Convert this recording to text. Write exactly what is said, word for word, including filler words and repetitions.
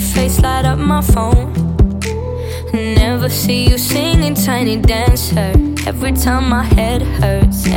face, light up my phone. Never see you singing Tiny Dancer. Every time my head hurts,